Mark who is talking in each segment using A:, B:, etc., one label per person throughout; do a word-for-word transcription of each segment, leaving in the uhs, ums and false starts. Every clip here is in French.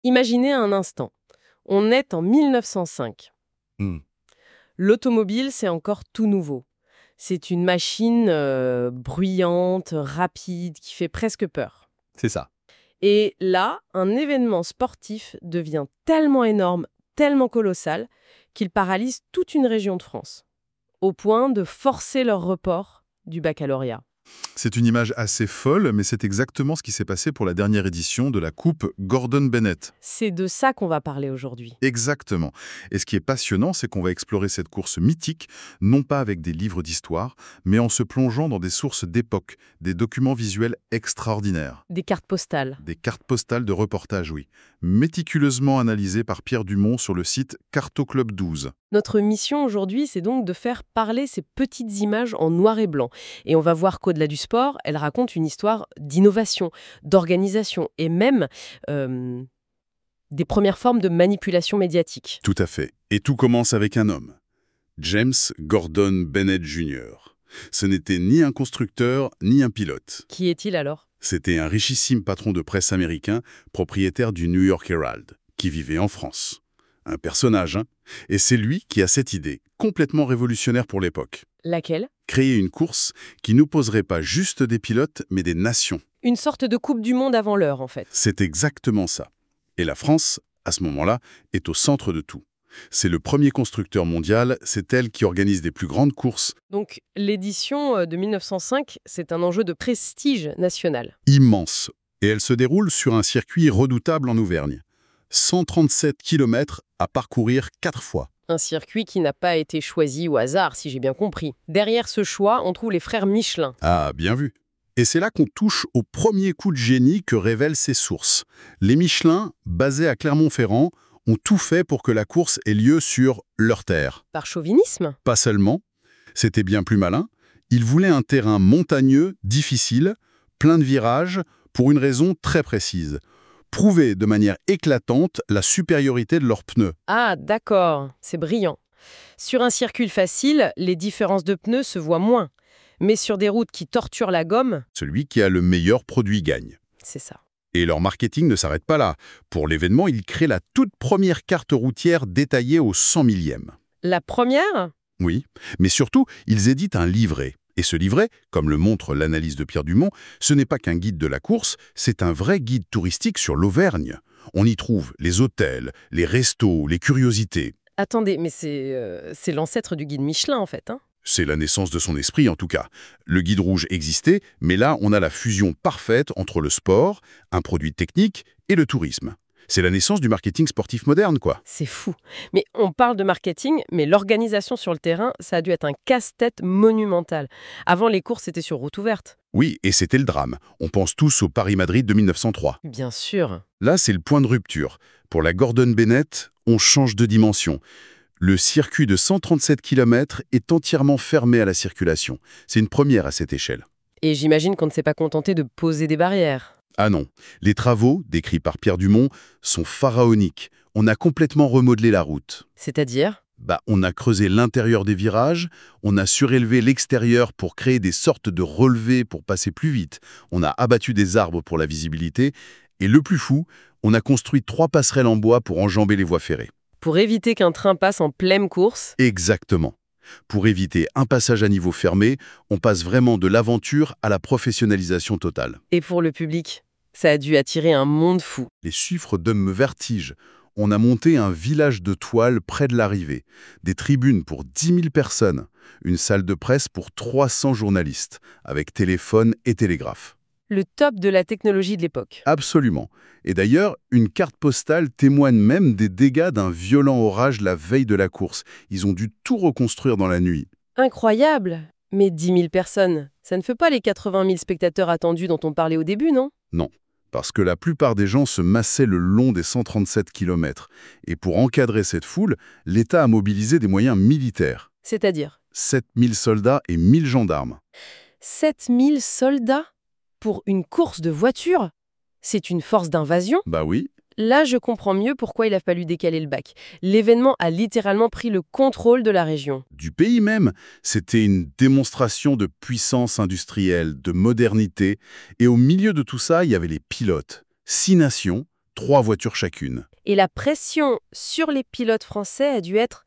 A: Imaginez un instant. On est en mille neuf cent cinq.
B: Hmm,
A: L'automobile, c'est encore tout nouveau. C'est une machine euh, bruyante, rapide, qui fait presque peur.
B: c'est ça.
A: Et là, un événement sportif devient tellement énorme, tellement colossal, qu'il paralyse toute une région de France, au point de forcer leur report du baccalauréat.
B: C'est une image assez folle, mais c'est exactement ce qui s'est passé pour la dernière édition de la Coupe Gordon Bennett.
A: C'est de ça qu'on va parler aujourd'hui.
B: Exactement. Et ce qui est passionnant, c'est qu'on va explorer cette course mythique, non pas avec des livres d'histoire, mais en se plongeant dans des sources d'époque, des documents visuels extraordinaires.
A: Des cartes postales.
B: Des cartes postales de reportage, oui, méticuleusement analysées par Pierre Dumont sur le site Carto Club douze.
A: Notre mission aujourd'hui, c'est donc de faire parler ces petites images en noir et blanc. Et on va voir qu'au-delà du sport, elles racontent une histoire d'innovation, d'organisation et même euh, des premières formes de manipulation médiatique.
B: Tout à fait. Et tout commence avec un homme, James Gordon Bennett junior Ce n'était ni un constructeur, ni un pilote.
A: Qui est-il alors ?
B: C'était un richissime patron de presse américain, propriétaire du New York Herald, qui vivait en France. Un personnage, hein. Et c'est lui qui a cette idée, complètement révolutionnaire pour l'époque.
A: Laquelle ?
B: Créer une course qui n'opposerait pas juste des pilotes, mais des nations.
A: Une sorte de Coupe du Monde avant l'heure, en fait.
B: C'est exactement ça. Et la France, à ce moment-là, est au centre de tout. C'est le premier constructeur mondial, c'est elle qui organise des plus grandes courses.
A: Donc l'édition euh, de mille neuf cent cinq, c'est un enjeu de prestige national.
B: Immense. Et elle se déroule sur un circuit redoutable en Auvergne. cent trente-sept kilomètres à parcourir quatre fois.
A: Un circuit qui n'a pas été choisi au hasard, si j'ai bien compris. Derrière ce choix, on trouve les frères Michelin.
B: Ah, bien vu. Et c'est là qu'on touche au premier coup de génie que révèlent ces sources. Les Michelin, basés à Clermont-Ferrand, ont tout fait pour que la course ait lieu sur leur terre.
A: Par chauvinisme ?
B: Pas seulement, c'était bien plus malin, ils voulaient un terrain montagneux, difficile, plein de virages, pour une raison très précise. Prouver de manière éclatante la supériorité de leurs pneus.
A: Ah, d'accord, c'est brillant. Sur un circuit facile, les différences de pneus se voient moins. Mais sur des routes qui torturent la gomme,
B: Celui qui a le meilleur produit gagne.
A: c'est ça.
B: Et leur marketing ne s'arrête pas là. Pour l'événement, ils créent la toute première carte routière détaillée au cent millième.
A: La première ?
B: Oui, mais surtout, ils éditent un livret. Et ce livret, comme le montre l'analyse de Pierre Dumont, ce n'est pas qu'un guide de la course, c'est un vrai guide touristique sur l'Auvergne. On y trouve les hôtels, les restos, les curiosités.
A: Attendez, mais c'est euh, c'est l'ancêtre du guide Michelin, en fait, hein ?
B: C'est la naissance de son esprit, en tout cas. Le guide rouge existait, mais là, on a la fusion parfaite entre le sport, un produit technique, et le tourisme. C'est la naissance du marketing sportif moderne, quoi.
A: C'est fou. Mais on parle de marketing, mais l'organisation sur le terrain, ça a dû être un casse-tête monumental. Avant, les courses étaient sur route ouverte.
B: Oui, et c'était le drame. On pense tous au Paris-Madrid de mille neuf cent trois.
A: Bien sûr.
B: Là, c'est le point de rupture. Pour la Gordon Bennett, on change de dimension. Le circuit de cent trente-sept kilomètres est entièrement fermé à la circulation. C'est une première à cette échelle.
A: Et j'imagine qu'on ne s'est pas contenté de poser des barrières.
B: Ah non, les travaux, décrits par Pierre Dumont, sont pharaoniques. On a complètement remodelé la route.
A: C'est-à-dire ?
B: Bah, on a creusé l'intérieur des virages, on a surélevé l'extérieur pour créer des sortes de relevés pour passer plus vite, on a abattu des arbres pour la visibilité, et le plus fou, on a construit trois passerelles en bois pour enjamber les voies ferrées.
A: Pour éviter qu'un train passe en pleine course.
B: Exactement. Pour éviter un passage à niveau fermé, on passe vraiment de l'aventure à la professionnalisation totale.
A: Et pour le public, ça a dû attirer un monde fou.
B: Les chiffres donnent le vertige. On a monté un village de toile près de l'arrivée, des tribunes pour dix mille personnes, une salle de presse pour trois cents journalistes, avec téléphone et télégraphe.
A: Le top de la technologie de l'époque.
B: Absolument. Et d'ailleurs, une carte postale témoigne même des dégâts d'un violent orage la veille de la course. Ils ont dû tout reconstruire dans la nuit.
A: Incroyable. Mais dix mille personnes, ça ne fait pas les quatre-vingt mille spectateurs attendus dont on parlait au début, non ?
B: Non, parce que la plupart des gens se massaient le long des cent trente-sept kilomètres. Et pour encadrer cette foule, l'État a mobilisé des moyens militaires.
A: C'est-à-dire
B: sept mille soldats et mille gendarmes.
A: sept mille soldats pour une course de voiture ? C'est une force d'invasion ?
B: Bah oui,
A: Là, je comprends mieux pourquoi il a fallu décaler le bac. L'événement a littéralement pris le contrôle de la région.
B: du pays même. C'était une démonstration de puissance industrielle, de modernité. Et au milieu de tout ça, il y avait les pilotes. Six nations, trois voitures chacune.
A: Et la pression sur les pilotes français a dû être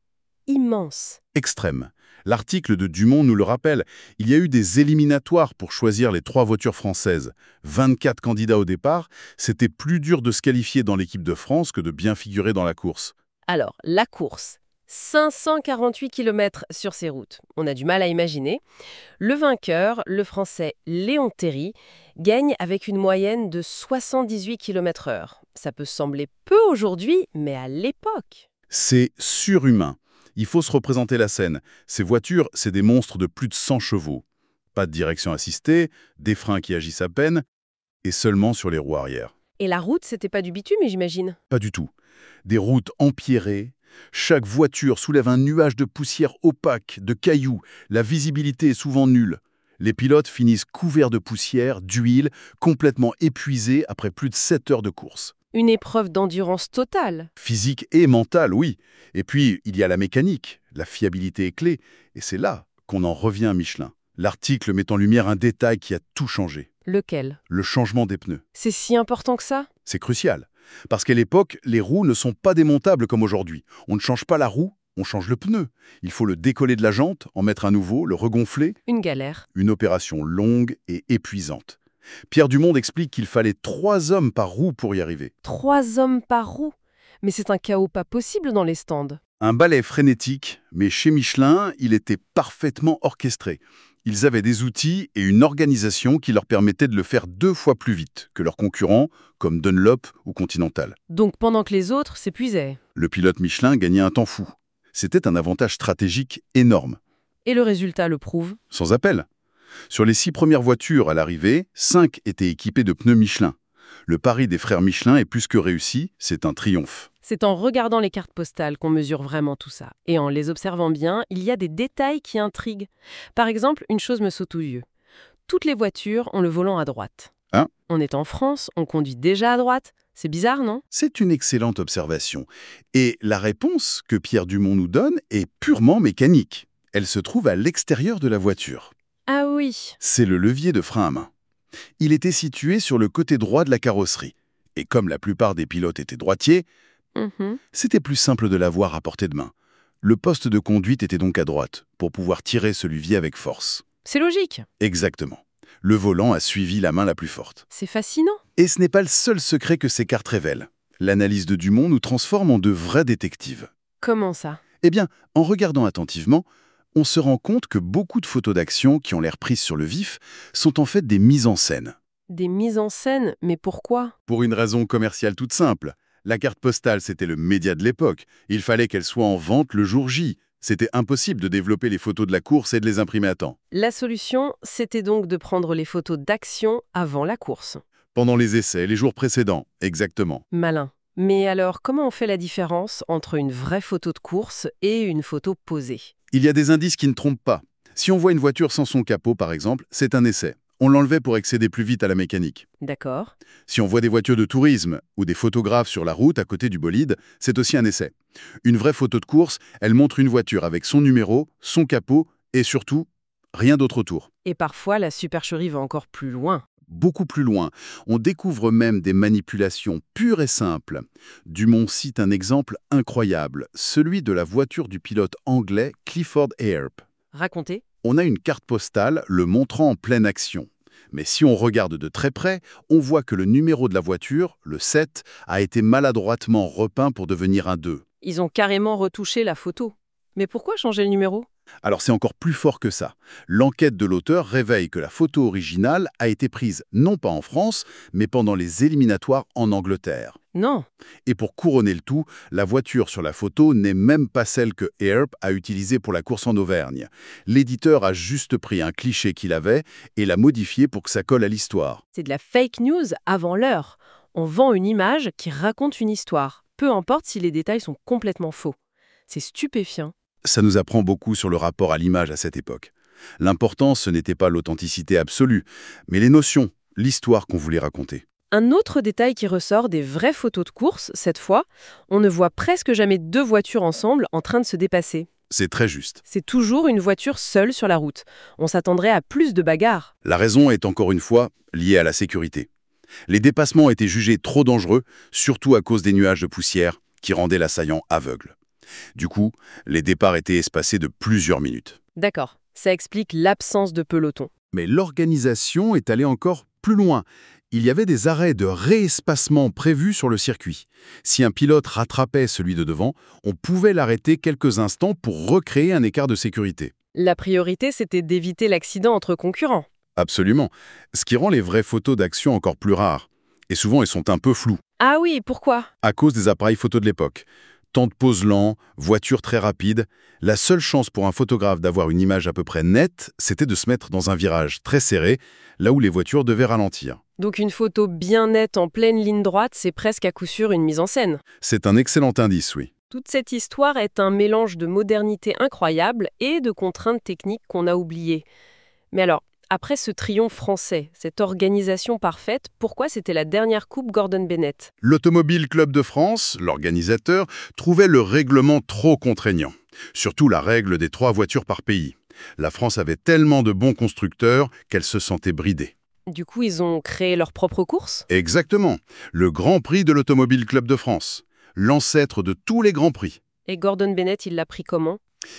A: immense.
B: Extrême. L'article de Dumont nous le rappelle, il y a eu des éliminatoires pour choisir les trois voitures françaises. vingt-quatre candidats au départ, c'était plus dur de se qualifier dans l'équipe de France que de bien figurer dans la course.
A: Alors, la course, cinq cent quarante-huit kilomètres sur ces routes. On a du mal à imaginer. Le vainqueur, le Français Léon Théry, gagne avec une moyenne de soixante-dix-huit kilomètres heure. Ça peut sembler peu aujourd'hui, mais à l'époque.
B: C'est surhumain. Il faut se représenter la scène. Ces voitures, c'est des monstres de plus de cent chevaux. Pas de direction assistée, des freins qui agissent à peine, et seulement sur les roues arrière.
A: Et la route, c'était pas du bitume, j'imagine?
B: Pas du tout. Des routes empierrées. Chaque voiture soulève un nuage de poussière opaque, de cailloux. La visibilité est souvent nulle. Les pilotes finissent couverts de poussière, d'huile, complètement épuisés après plus de sept heures de course.
A: Une épreuve d'endurance totale.
B: Physique et mentale, oui. Et puis, il y a la mécanique. La fiabilité est clé. Et c'est là qu'on en revient à Michelin. L'article met en lumière un détail qui a tout changé.
A: Lequel?
B: Le changement des pneus.
A: C'est si important que ça?
B: C'est crucial. Parce qu'à l'époque, les roues ne sont pas démontables comme aujourd'hui. On ne change pas la roue, on change le pneu. Il faut le décoller de la jante, en mettre un nouveau, le regonfler.
A: Une galère.
B: Une opération longue et épuisante. Pierre Dumont explique qu'il fallait trois hommes par roue pour y arriver.
A: Trois hommes par roue? Mais c'est un chaos pas possible dans les stands.
B: Un balai frénétique, mais chez Michelin, il était parfaitement orchestré. Ils avaient des outils et une organisation qui leur permettaient de le faire deux fois plus vite que leurs concurrents, comme Dunlop ou Continental.
A: Donc pendant que les autres s'épuisaient.
B: Le pilote Michelin gagnait un temps fou. C'était un avantage stratégique énorme.
A: Et le résultat le prouve.
B: Sans appel. Sur les six premières voitures à l'arrivée, cinq étaient équipées de pneus Michelin. Le pari des frères Michelin est plus que réussi, c'est un triomphe.
A: C'est en regardant les cartes postales qu'on mesure vraiment tout ça. Et en les observant bien, il y a des détails qui intriguent. Par exemple, une chose me saute aux yeux. Toutes les voitures ont le volant à droite.
B: Hein?
A: On est en France, on conduit déjà à droite. C'est bizarre, non?
B: C'est une excellente observation. Et la réponse que Pierre Dumont nous donne est purement mécanique. Elle se trouve à l'extérieur de la voiture.
A: Ah oui.
B: C'est le levier de frein à main. Il était situé sur le côté droit de la carrosserie. Et comme la plupart des pilotes étaient droitiers,
A: Mmh.
B: c'était plus simple de l'avoir à portée de main. Le poste de conduite était donc à droite, pour pouvoir tirer ce levier avec force.
A: C'est logique.
B: Exactement. Le volant a suivi la main la plus forte.
A: C'est fascinant.
B: Et ce n'est pas le seul secret que ces cartes révèlent. L'analyse de Dumont nous transforme en de vrais détectives.
A: Comment ça?
B: Eh bien, en regardant attentivement, on se rend compte que beaucoup de photos d'action qui ont l'air prises sur le vif sont en fait des mises en scène.
A: Des mises en scène, mais pourquoi?
B: Pour une raison commerciale toute simple. La carte postale, c'était le média de l'époque. Il fallait qu'elle soit en vente le jour J. C'était impossible de développer les photos de la course et de les imprimer à temps.
A: La solution, c'était donc de prendre les photos d'action avant la course.
B: Pendant les essais, les jours précédents, exactement.
A: Malin. Mais alors, comment on fait la différence entre une vraie photo de course et une photo posée?
B: Il y a des indices qui ne trompent pas. Si on voit une voiture sans son capot, par exemple, c'est un essai. On l'enlevait pour accéder plus vite à la mécanique.
A: D'accord.
B: Si on voit des voitures de tourisme ou des photographes sur la route à côté du bolide, c'est aussi un essai. Une vraie photo de course, elle montre une voiture avec son numéro, son capot et surtout, rien d'autre autour.
A: Et parfois, la supercherie va encore plus loin.
B: Beaucoup plus loin, on découvre même des manipulations pures et simples. Dumont cite un exemple incroyable, celui de la voiture du pilote anglais Clifford Earp.
A: Racontez.
B: On a une carte postale le montrant en pleine action. Mais si on regarde de très près, on voit que le numéro de la voiture, le sept, a été maladroitement repeint pour devenir un deux.
A: Ils ont carrément retouché la photo. Mais pourquoi changer le numéro?
B: Alors c'est encore plus fort que ça. L'enquête de l'auteur révèle que la photo originale a été prise non pas en France, mais pendant les éliminatoires en Angleterre.
A: Non.
B: Et pour couronner le tout, la voiture sur la photo n'est même pas celle que Earp a utilisée pour la course en Auvergne. L'éditeur a juste pris un cliché qu'il avait et l'a modifié pour que ça colle à l'histoire.
A: C'est de la fake news avant l'heure. On vend une image qui raconte une histoire, peu importe si les détails sont complètement faux. C'est stupéfiant.
B: Ça nous apprend beaucoup sur le rapport à l'image à cette époque. L'important, ce n'était pas l'authenticité absolue, mais les notions, l'histoire qu'on voulait raconter.
A: Un autre détail qui ressort des vraies photos de course, cette fois, on ne voit presque jamais deux voitures ensemble en train de se dépasser.
B: C'est très juste.
A: C'est toujours une voiture seule sur la route. On s'attendrait à plus de bagarres.
B: La raison est encore une fois liée à la sécurité. Les dépassements étaient jugés trop dangereux, surtout à cause des nuages de poussière qui rendaient l'assaillant aveugle. Du coup, les départs étaient espacés de plusieurs minutes.
A: D'accord, ça explique l'absence de peloton.
B: Mais l'organisation est allée encore plus loin. Il y avait des arrêts de réespacement prévus sur le circuit. Si un pilote rattrapait celui de devant, on pouvait l'arrêter quelques instants pour recréer un écart de sécurité.
A: La priorité, c'était d'éviter l'accident entre concurrents.
B: Absolument. Ce qui rend les vraies photos d'action encore plus rares. Et souvent, elles sont un peu floues,
A: Ah oui, pourquoi?
B: à cause des appareils photo de l'époque. Temps de pause lent, voiture très rapide. La seule chance pour un photographe d'avoir une image à peu près nette, c'était de se mettre dans un virage très serré, là où les voitures devaient ralentir.
A: Donc une photo bien nette en pleine ligne droite, c'est presque à coup sûr une mise en scène.
B: C'est un excellent indice, oui.
A: Toute cette histoire est un mélange de modernité incroyable et de contraintes techniques qu'on a oubliées. Mais alors, après ce triomphe français, cette organisation parfaite, pourquoi c'était la dernière coupe Gordon Bennett?
B: L'Automobile Club de France, l'organisateur, trouvait le règlement trop contraignant. Surtout la règle des trois voitures par pays. La France avait tellement de bons constructeurs qu'elle se sentait bridée.
A: Du coup, ils ont créé leur propre course?
B: Exactement. Le Grand Prix de l'Automobile Club de France. L'ancêtre de tous les Grands Prix.
A: Et Gordon Bennett, il l'a pris comment?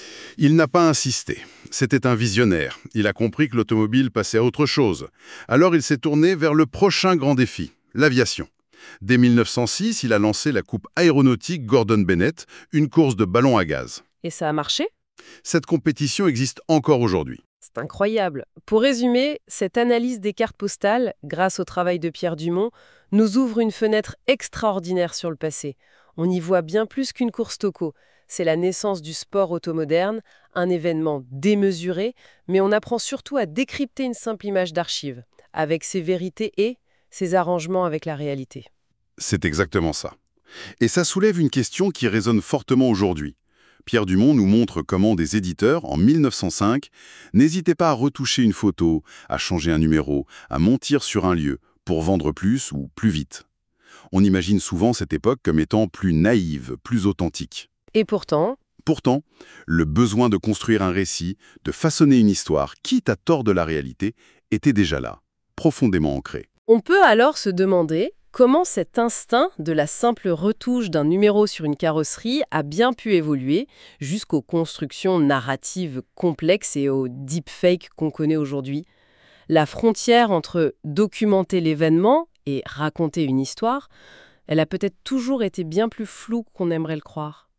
B: Il n'a pas insisté. C'était un visionnaire. Il a compris que l'automobile passait à autre chose. Alors il s'est tourné vers le prochain grand défi, l'aviation. Dès mille neuf cent six, il a lancé la coupe aéronautique Gordon Bennett, une course de ballon à gaz.
A: Et ça a marché?
B: Cette compétition existe encore aujourd'hui.
A: C'est incroyable. Pour résumer, cette analyse des cartes postales, grâce au travail de Pierre Dumont, nous ouvre une fenêtre extraordinaire sur le passé. On y voit bien plus qu'une course toco. C'est la naissance du sport automoderne, un événement démesuré, mais on apprend surtout à décrypter une simple image d'archive, avec ses vérités et ses arrangements avec la réalité.
B: C'est exactement ça. Et ça soulève une question qui résonne fortement aujourd'hui. Pierre Dumont nous montre comment des éditeurs, en mille neuf cent cinq, n'hésitaient pas à retoucher une photo, à changer un numéro, à mentir sur un lieu, pour vendre plus ou plus vite. On imagine souvent cette époque comme étant plus naïve, plus authentique.
A: Et pourtant,
B: Pourtant, le besoin de construire un récit, de façonner une histoire, quitte à tort de la réalité, était déjà là, profondément ancré.
A: on peut alors se demander comment cet instinct de la simple retouche d'un numéro sur une carrosserie a bien pu évoluer jusqu'aux constructions narratives complexes et aux deepfakes qu'on connaît aujourd'hui. La frontière entre documenter l'événement et raconter une histoire, elle a peut-être toujours été bien plus floue qu'on aimerait le croire.